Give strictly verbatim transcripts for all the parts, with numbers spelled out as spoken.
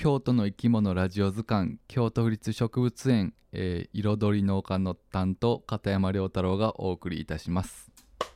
京都の生き物ラジオ図鑑京都府立植物園、えー、彩り農家の担当片山良太郎がお送りいたします。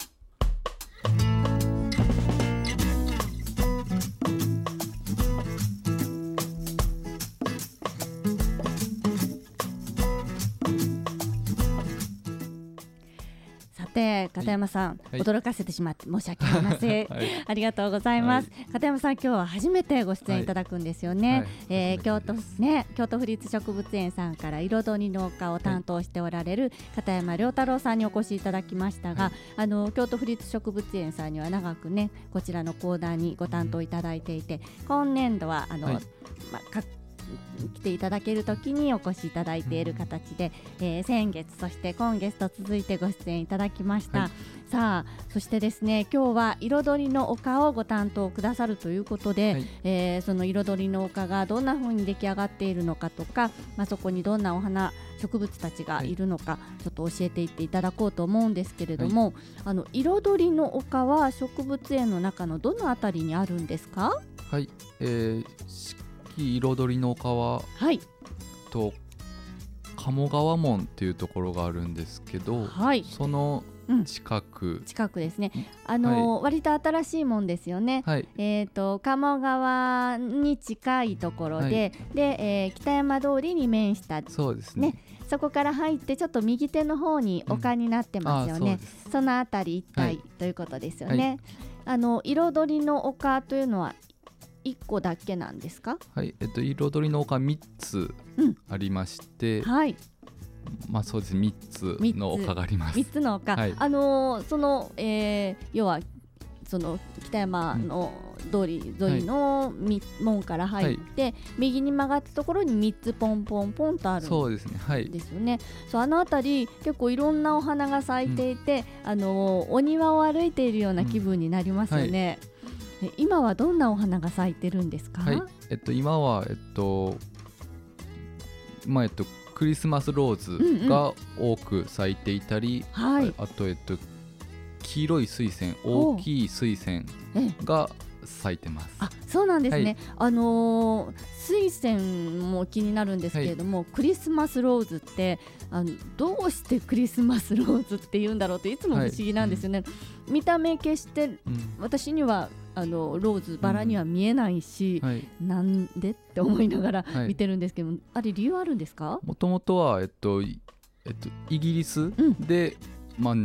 で片山さん、はい、驚かせてしまって申し訳ありません、はい、ありがとうございます、はい、片山さん今日は初めてご出演いただくんですよね、はいはいえー、京都ね京都府立植物園さんから彩り農家を担当しておられる片山良太郎さんにお越しいただきましたが、はい、あの京都府立植物園さんには長くねこちらのコーナーにご担当いただいていて今年度はあの、はいま、各来ていただけるときにお越しいただいている形で、えー、先月そして今月と続いてご出演いただきました、はい、さあそしてですね今日は彩りの丘をご担当くださるということで、はいえー、その彩りの丘がどんな風に出来上がっているのかとか、まあ、そこにどんなお花植物たちがいるのか、はい、ちょっと教えていっていただこうと思うんですけれども、はい、あの彩りの丘は植物園の中のどのあたりにあるんですか？ はい、えー彩りの丘は、はい、と鴨川門っていうところがあるんですけど、はい、その近く、 うん、近くですねあの、はい、割と新しいもんですよね、はいえー、と鴨川に近いところで、はいでえー、北山通りに面したそうですね、ねそこから入ってちょっと右手の方に丘になってますよね、うん、そ, そのあたり一帯、はい、ということですよね、はい、あの彩りの丘というのはいっこだけなんですか？ はい、えっと、彩りの丘みっつありまして、うん、はいまあそうですみっつの丘があります。 みっつの丘、はい、あのー、その、えー、要はその北山の通り沿いの、うんはい、門から入って、はい、右に曲がったところにみっつポンポンポンとあるんですよね。そうですね、はい、ですよね。そうあの辺り結構いろんなお花が咲いていて、うん、あのー、お庭を歩いているような気分になりますよね、うんはい今はどんなお花が咲いてるんですか？ はいえっと、今は、えっとまあえっと、クリスマスローズが多く咲いていたり、うんうん、あ, あと、えっと、黄色い水仙大きい水仙が咲いてます。 あそうなんですね、はいあのー、水仙も気になるんですけれども、はい、クリスマスローズってあのどうしてクリスマスローズって言うんだろうっていつも不思議なんですよね、はいうん、見た目決して、うん、私にはあのローズバラには見えないし、うんはい、なんでって思いながら見てるんですけど、はい、あれ理由あるんですか？ もともとは、えっとえっと、イギリスで、うんまあ、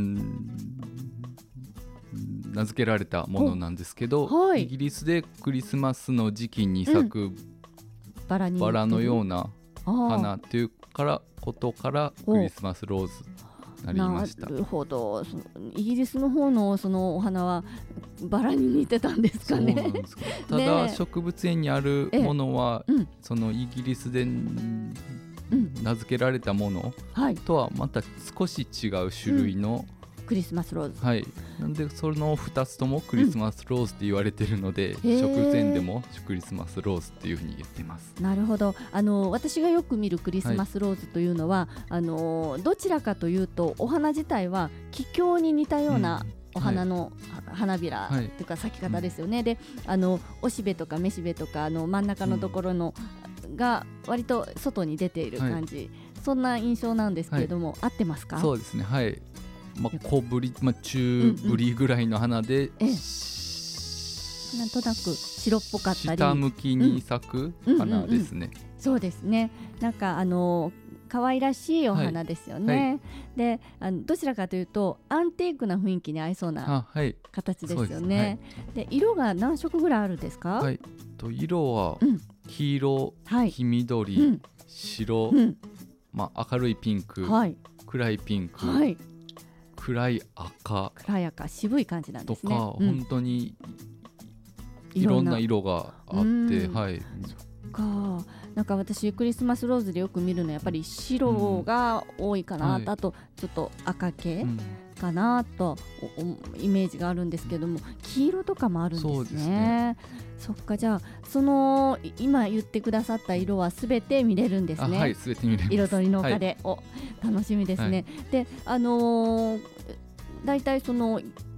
名付けられたものなんですけど、はい、イギリスでクリスマスの時期に咲く、うん、バラにバラのような花っていうからことからクリスマスローズなりました。 なるほど。そのイギリスの方のそのお花はバラに似てたんですかね。 そうなんですかただ、ね、植物園にあるものは、うん、そのイギリスで名付けられたものとはまた少し違う種類の、うんクリスマスローズ、 はい、なんでそのふたつともクリスマスローズって言われてるので、うん、植物園でもクリスマスローズっていうふうに言ってます。 なるほど。あの私がよく見るクリスマスローズというのは、はい、あのどちらかというとお花自体は気境に似たような、うん、お花の、はい、花びらというか咲き方ですよね、はい、であのおしべとかめしべとかあの真ん中のところの、うん、が割と外に出ている感じ、はい、そんな印象なんですけれども、はい、合ってますか？ そうですねはいまあ、小ぶり、まあ、中ぶりぐらいの花で、うんうん、 なんとなく白っぽかったり下向きに咲く花ですね、うんうんうんうん、 そうですねなんかあの可愛らしいお花ですよね、はいはい、であのどちらかというとアンティークな雰囲気に合いそうな形ですよね、はい、で色が何色ぐらいあるんですか？ はい、と色は黄色、うん、黄緑、うん、白、うんまあ、明るいピンク、はい、暗いピンク、はい暗い赤暗い赤渋い感じなんですねとか、うん、本当にいろんな色があってはいそっかなんか私クリスマスローズでよく見るのはやっぱり白が多いかな、うん、あとちょっと赤系かなと、うん、イメージがあるんですけども黄色とかもあるんですね。そうですねそっかじゃあその今言ってくださった色はすべて見れるんですね。 はいすべて見れます。 彩りの丘で、はい、お楽しみですね、はい、であのー、だいたいその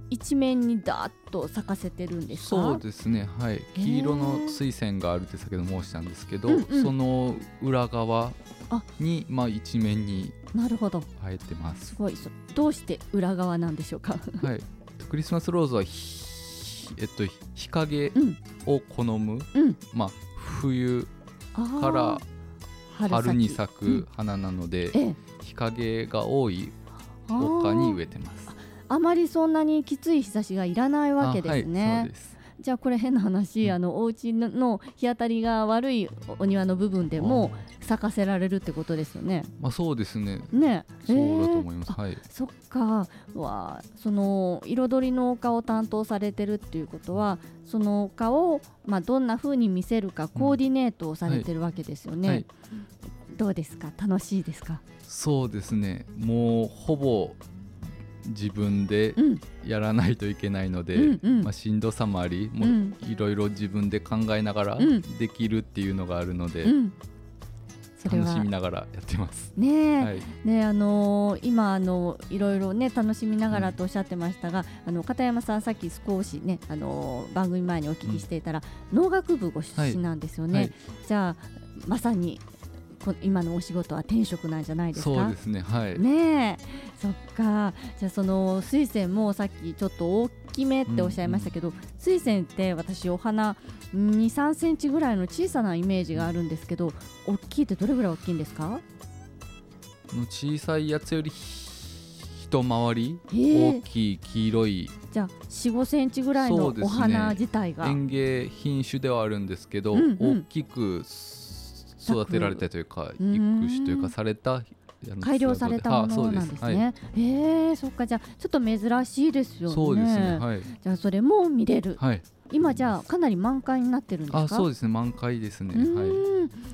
一面にダーッと咲かせてるんですか？ そうですね、はい、黄色の水仙があるって先ほど申したんですけど、うんうん、その裏側にまあ一面になるほど生えてます。 すごい。どうして裏側なんでしょうか？ はい、クリスマスローズはえっと、日陰を好む、うん、まあ、冬から春に咲く花なので、うんええ、日陰が多い丘に植えてます。 あ, あまりそんなにきつい日差しがいらないわけですね。 はい、そうです。 じゃあこれ変な話、うん、あのお家の日当たりが悪いお庭の部分でも咲かせられるってことですよね。 まあ、そうですね。 ね、 そうだと思います。えーはい、 そっか。わその彩りの丘を担当されてるっていうことは、その丘を、まあ、どんな風に見せるかコーディネートをされてるわけですよね。うんはい、どうですか？楽しいですか？ そうですね。もうほぼ自分でやらないといけないので、うんうんまあ、しんどさもあり、もういろいろ自分で考えながらできるっていうのがあるので、うん、楽しみながらやってますね。はい、ねあのー、今あのいろいろね楽しみながらとおっしゃってましたが、うん、あの片山さんさっき少しね、あのー、番組前にお聞きしていたら、うん、農学部ご出身なんですよね。はいはい、じゃあまさに今のお仕事は転職なんじゃないですか？ そうですね。はい。 ねえ、そっか。じゃあその水仙もさっきちょっと大きめっておっしゃいましたけど、うんうん、水仙って私お花に、さんセンチぐらいの小さなイメージがあるんですけど、大きいってどれぐらい大きいんですか？ 小さいやつより一回り大きい黄色い、 じゃあ よん、ごセンチぐらいのお花自体が、 ね、園芸品種ではあるんですけど、うんうん、大きく育てられたというか育種というかされた改良されたものなんですね。はい、えー、そっか。じゃあちょっと珍しいですよね。 そうですね。はい、 じゃあそれも見れる。 はい、 今じゃあかなり満開になってるんですか？ あ、そうですね、満開ですね。はい、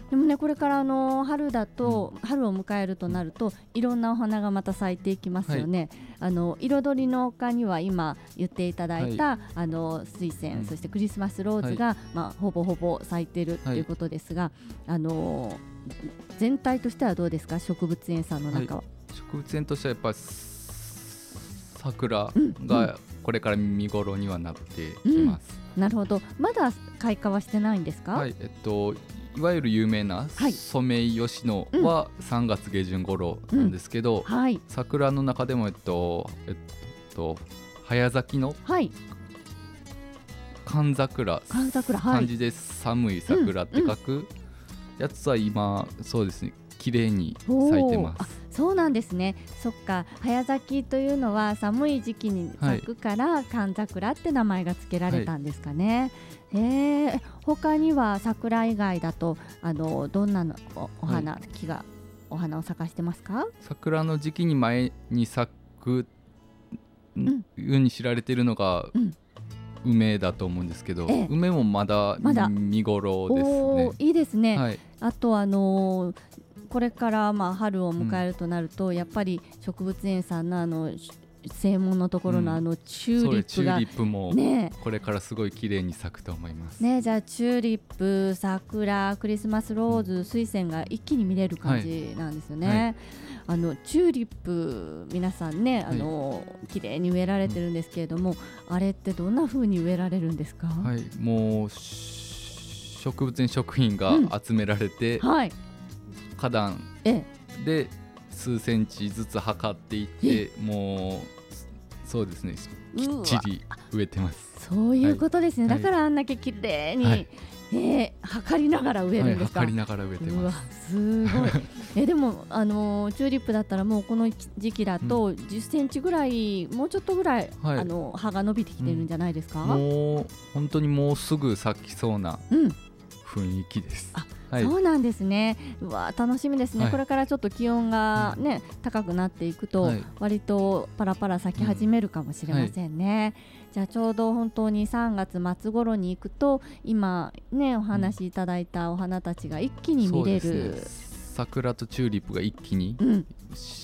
でもねこれからあの春だと、うん、春を迎えるとなるといろんなお花がまた咲いていきますよね。はい、あの彩りの丘には今言っていただいた、はい、あの水仙、うん、そしてクリスマスローズが、はい、まあ、ほぼほぼ咲いてるということですが、はい、あの全体としてはどうですか？植物園さんの中は。はい、 植物園としてはやっぱり桜がこれから見頃にはなってきます。 うんうん、なるほど。まだ開花はしてないんですか？ はい、えっといわゆる有名なソメイヨシノはさんがつげじゅん頃なんですけど、うんはい、桜の中でもえっとえっと早咲きの寒桜、 寒桜、はい、 漢字で寒い桜って書くやつは今そうですね、綺麗に咲いてます。 そうなんですね。そっか。早咲きというのは寒い時期に咲くから、はい、寒桜って名前が付けられたんですかね。はい、えー、他には桜以外だとあのどんなの お, お花、はい、木がお花を咲かしてますか？ 桜の時期に前に咲くように知られているのが、うん、梅だと思うんですけど、ええ、梅もまだ見頃ですね。 おいいですね。はい、あとあのーこれからまあ春を迎えるとなると、うん、やっぱり植物園さんのあの正門のところのあのチューリップが、 うん、チューリップもこれからすごい綺麗に咲くと思います。 ね、じゃあチューリップ、桜、クリスマスローズ、うん、水仙が一気に見れる感じなんですよね。はいはい、あのチューリップ皆さんね、あの、はい、綺麗に植えられてるんですけれども、うん、あれってどんな風に植えられるんですか？ はい、もう植物園食品が集められて、うん、はい、花壇で数センチずつ測っていって、もうそうですね、きっちり植えてます。 そういうことですね。はい、だからあんだけ綺麗に、はい、えー、測りながら植えるんですか？ はい、測りながら植えてます。うわ、 すごい。えでもあのチューリップだったらもうこの時期だとじゅっセンチぐらい、うん、もうちょっとぐらい、はい、あの葉が伸びてきてるんじゃないですか？ うん、もう本当にもうすぐ咲きそうな雰囲気です。 うん、あ、はい、そうなんですね。うわ、楽しみですね。はい、これからちょっと気温が、ね、うん、高くなっていくと、はい、割とパラパラ咲き始めるかもしれませんね。うん、じゃあちょうど本当にさんがつ末頃に行くと今ねお話しいただいたお花たちが一気に見れる。そうですね、 桜とチューリップが一気に、うん、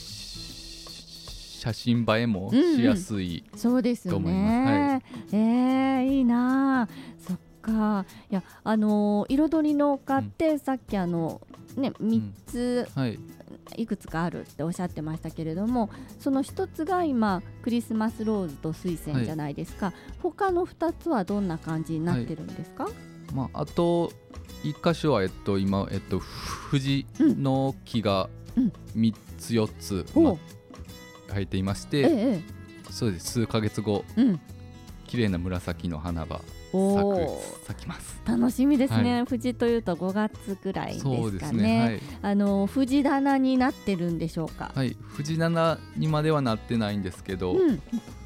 写真映えもしやすい、うんうん、 そうですよね。はい、えー、いいな。そっか。いや、あのー、彩りの丘って、うん、さっきあのねみっついくつかあるっておっしゃってましたけれども、その一つが今クリスマスローズと水仙じゃないですか、はい、他のふたつはどんな感じになってるんですか？はい、 まあ、あといっ箇所は、えっと、今、えっと、藤の木がみっつよっつ、うんまあ、生えていまして、ええ、そうです、数ヶ月後、うん、綺麗な紫の花が咲く咲きます。 楽しみですね、はい、藤というとごがつぐらいですかね。そうですね、はい、あの藤棚になってるんでしょうか？ はい、藤棚にまではなってないんですけど、うん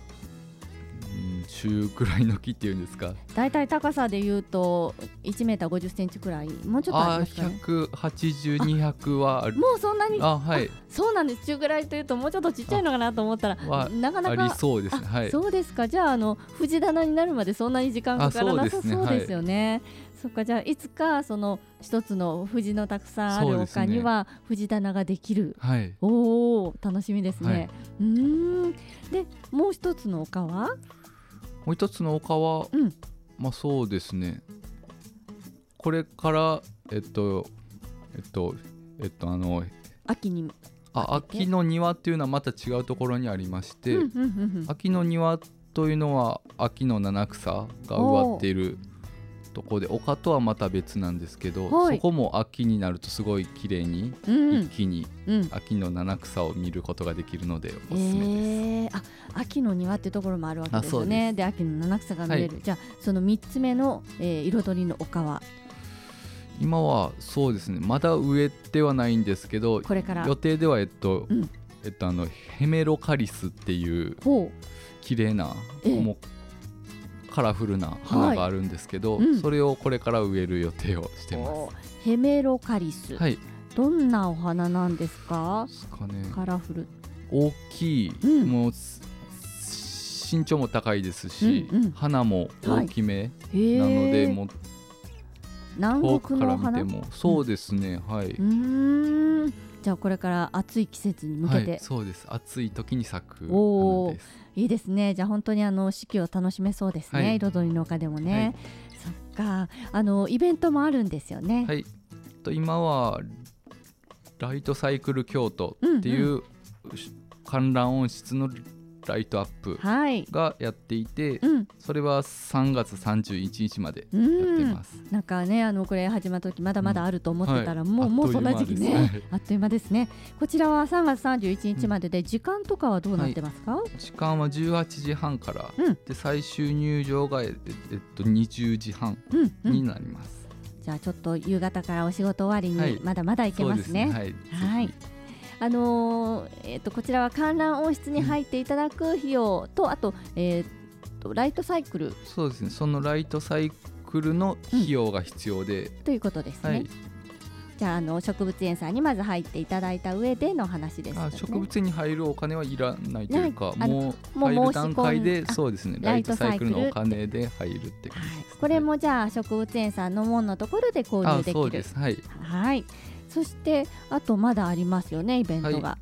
中くらいの木っていうんですか。 だいたい高さでいうといちメーターごじゅっセンチくらい、もうちょっとありますかね。 あ、ひゃくはちじゅう、にひゃくはある。 もうそんなに。 あ、はい、 そうなんです。中くらいというともうちょっとちっちゃいのかなと思ったらなかなかありそうですね。はい、 そうですか。じゃあ、あの藤棚になるまでそんなに時間かからなさそうですよね。そっか、じゃあいつかその一つの藤のたくさんある丘には藤棚ができる、はい、おお、楽しみですね。はい、うーんでもう一つの丘はもう一つの丘は、うん、まあそうですね、これからえっとえっとえっとあの秋にあ秋の庭っていうのはまた違うところにありまして、うんうんうんうん、秋の庭というのは秋の七草が植わっているところで、丘とはまた別なんですけど、そこも秋になるとすごい綺麗に、うん、一気に秋の七草を見ることができるのでおすすめです。えー、あ、 秋の庭っていうところもあるわけですよね。 で, で秋の七草が見れる、はい、じゃあそのみっつめの、えー、彩りの丘は今はそうですね、まだ植えてはないんですけど、これから予定ではえっと、うん、えっとあのヘメロカリスっていう綺麗な、えー、もうカラフルな花があるんですけど、はい、うん、それをこれから植える予定をしてます。 ヘメロカリス、はい、どんなお花なんですか？ ですかね、 カラフル、 大きい、うん、もう身長も高いですし、うんうん、花も大きめなので、はい、もう南国の花から見てもそうですね、うん、はい、うーん、じゃあこれから暑い季節に向けて、はい、 そうです、暑い時に咲く花です。 いいですね。じゃあ本当にあの四季を楽しめそうですね、はい、彩りの丘でもね、はい、そっか、あのイベントもあるんですよね。 はい、と今はライトサイクル京都っていう、うんうん、観覧温室のライトアップがやっていて、はい、うん、それはさんがつさんじゅういちにちまでやってます。 なんかね、あのこれ始まった時まだまだあると思ってたら、うん、もう、はい、もうそんな時期ね、あっという間ですね。こちらはさんがつさんじゅういちにちまでで、時間とかはどうなってますか？はい、 時間はじゅうはちじはんから、うん、で最終入場が、えっと、にじゅうじはんになります。 うんうん、じゃあちょっと夕方からお仕事終わりにまだまだ行けますね。はい、はい、あのーえー、とこちらは観覧温室に入っていただく費用と、うん、あと、えー、とライトサイクル、 そうですね、そのライトサイクルの費用が必要で、 うん、ということですね。はい、じゃあ、あの植物園さんにまず入っていただいた上での話ですよね。 あ、植物園に入るお金はいらないというか、もう入る段階で、そうですね、ライトサイクルのお金で入るって感じです、ね。はい、 これもじゃあ植物園さんの門のところで購入できる。 あ、そうです、はい、 はい、そしてあとまだありますよね、イベントが。はい、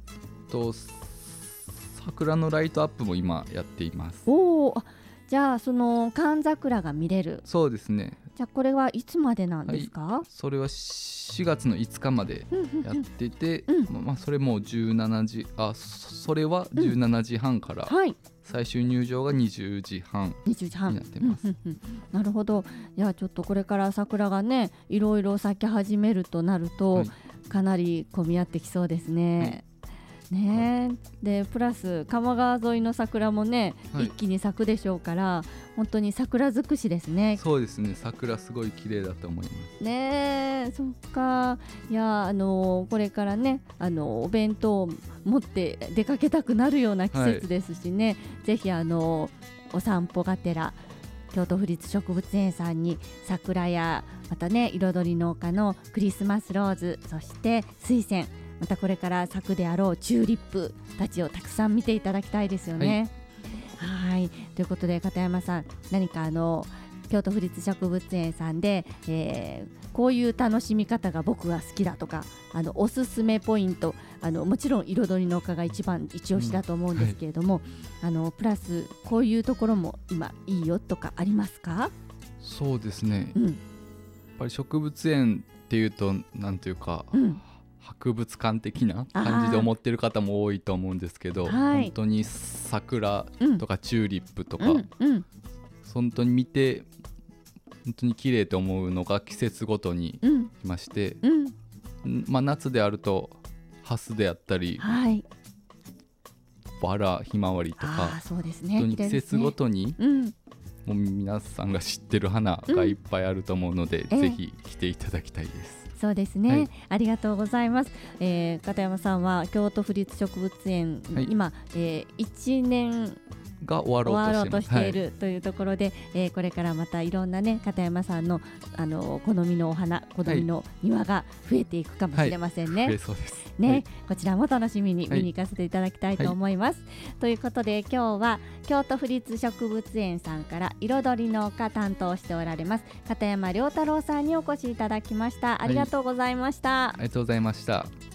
と桜のライトアップも今やっています。 おー、じゃあその寒桜が見れる。 そうですね。 じゃあこれはいつまでなんですか？ はい、それはしがつのいつかまでやってて、うん、まあ、それもじゅうしちじ、あ、それはじゅうしちじはんから、うん、はい、最終入場がにじゅうじはんになってます。 うんうんうん、なるほど。いや、ちょっとこれから桜がね、いろいろ咲き始めるとなると、はい、かなり混み合ってきそうですね。はい、ね、でプラス鴨川沿いの桜もね、はい、一気に咲くでしょうから、本当に桜尽くしですね。 そうですね、桜すごい綺麗だと思いますね。そっか。いや、あのこれからね、あのお弁当を持って出かけたくなるような季節ですしね、はい、ぜひあのお散歩がてら京都府立植物園さんに桜や、またね、彩りの丘のクリスマスローズ、そして水仙、またこれから咲くであろうチューリップたちをたくさん見ていただきたいですよね。はい、はい、ということで片山さん、何かあの京都府立植物園さんで、えー、こういう楽しみ方が僕が好きだとか、あのおすすめポイント、あのもちろん彩りの丘が一番一押しだと思うんですけれども、うん、はい、あのプラスこういうところも今いいよとかありますか？ そうですね、うん、やっぱり植物園っていうとなんていうか、うん、 博物館的な感じで思ってる方も多いと思うんですけど、はい、本当に桜とかチューリップとか、うんうんうん、本当に見て本当に綺麗と思うのが季節ごとにいまして、うんうんまあ、夏であるとハスであったり、はい、バラひまわりとか、そうですね、本当に季節ごとに、うん、もう皆さんが知ってる花がいっぱいあると思うので、うん、ぜひ来ていただきたいです。 そうですね、はい、ありがとうございます。えー、片山さんは京都府立植物園、はい、今、えー、いちねんが終わろうとしているというところで、はいえー、これからまたいろんなね片山さんの、あの好みのお花好みの庭が増えていくかもしれませんね、 はい、増えそうですね、 はい、 こちらも楽しみに見に行かせていただきたいと思います、はい、ということで今日は京都府立植物園さんから彩りの丘担当しておられます片山良太郎さんにお越しいただきました。ありがとうございました、 はい、ありがとうございました。